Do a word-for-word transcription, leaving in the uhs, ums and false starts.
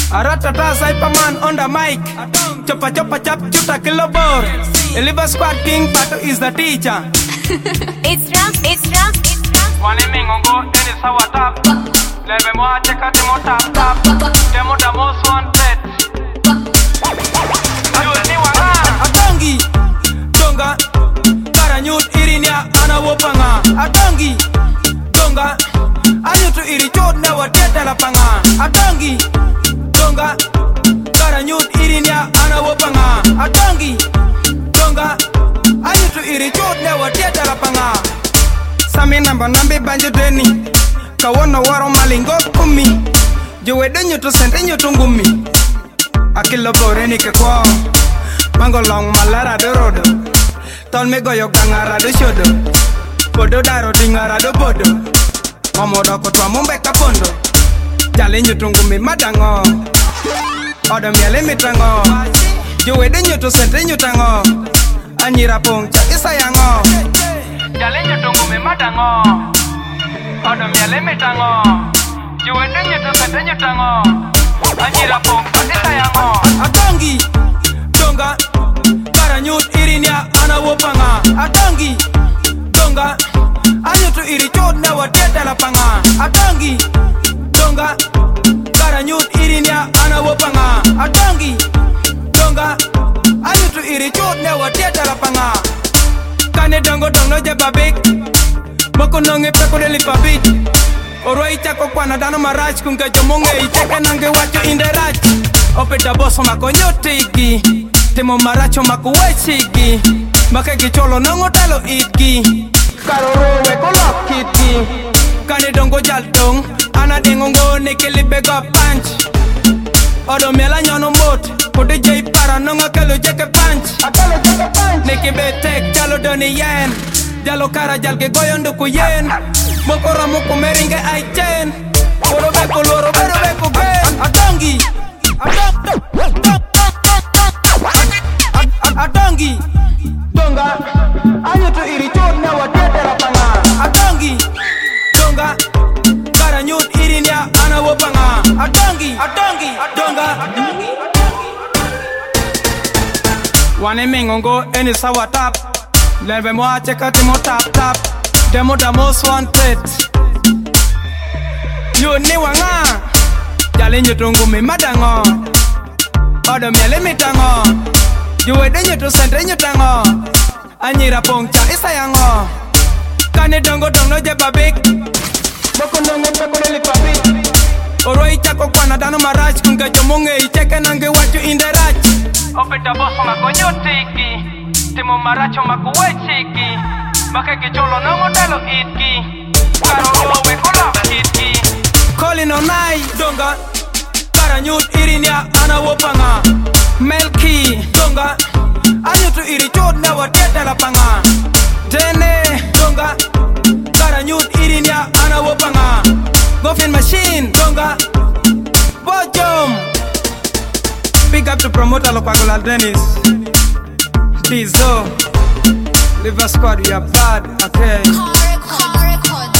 Aratata Cyberman on the mic. Chopa chopa chap chuta kilobor. Eliva Squad King Pato is the teacher. It's Ram, it's Ram, it's Ram. One mingongo and it's our top. Leve moa cheka demo tap tap. Demo the most wanted. You ni wanga. Atongi. Donga. Karanyut irinia ana wopanga. Atongi. Donga. Anyutu iri chod na wateta la panga. Atongi. Donga. Karanyut irinia ana wopanga. Atongi. Donga. Anyutu iri chod na wateta la panga. Sami namba nambi banjo deni. Kawono waro malingo kumi. Jowe denyo to sente nyo tungumi. Akilo bore ni ke kwa. Mango long malara de rodo. Tol me goyo gangara de shodo. Bodo daro dingara do bodo. Mamodo ko twa mumbe kapondo. Jale nyo tungumi madango. Odo miele mitango. Jowe denyo to sente nyo tango. Anyira pong cha isa yango. Jale nyo tungumi madango. Odo miele mitango. Jowe denyo to sente nyo tango. Anyira pong cha isa yango. Atongi. Donga. Karanyut irinia ana wopanga. Atongi. Donga. Anyutu iri chod na wateta la panga. Atongi. Donga. Karanyut irinia ana wopanga. Atongi. Donga. Anyutu iri chod na wateta la panga. Kane dongo dongo jeba big. Moko nonge peko deli pabit. Oro ichako kwa nadano marach. Kunga jomonge icheke nange wacho inderach. Opeta boso makonyo tiki. Temo maracho makuwechiki. Makeki cholo nango talo itki. Karoro weko lock kitki. Kane dongo jaltong. Ana dengongo nekeli bega punch. Odo mela nyono mbot. Kode jay para nonga kelo jeke punch. Akelo jeke punch. Neki betek jalo doni yen. Jalo kara jalke goyondo ku yen. Moko ramo ku meringe ay chen. Oro beko loro bero beko gen. Atongi. Atongi. Donga. Anyutu iri chod na watete la panga. Atongi. Donga. Karanyut irinia ana wopanga. Atongi. Atongi. Donga. Wane mingongo eni sawa tap. Leve moa cheka timo tap tap. Demo da most wanted. You ni wanga. Jale nyotungu mi madango. Odo miele mitango. Juwe denyo to sente nyotango. Anyira pong cha isa yango. Kane dongo dongo jeba big. Moko nongo peko deli pabit. Oro ichako kwa nadano marach. Kunga jomonge icheke nange wacho inderach. Opeta boso makonyo tiki. Timo maracho makuwechiki. Makeki cholo nango talo itki. Karoro weko lock kitki. Calling on night. Donga. Karanyut irinia ana wopanga. Melki. Donga. Anyutu iri chod na wateta la panga. Dene. Donga. Karanyut irinia ana wopanga. Goffin machine. Donga. Bojom. Big up to promoter Lokwagola Dennis. Dizo. Liver Squad, we are bad, okay. Car record, car record.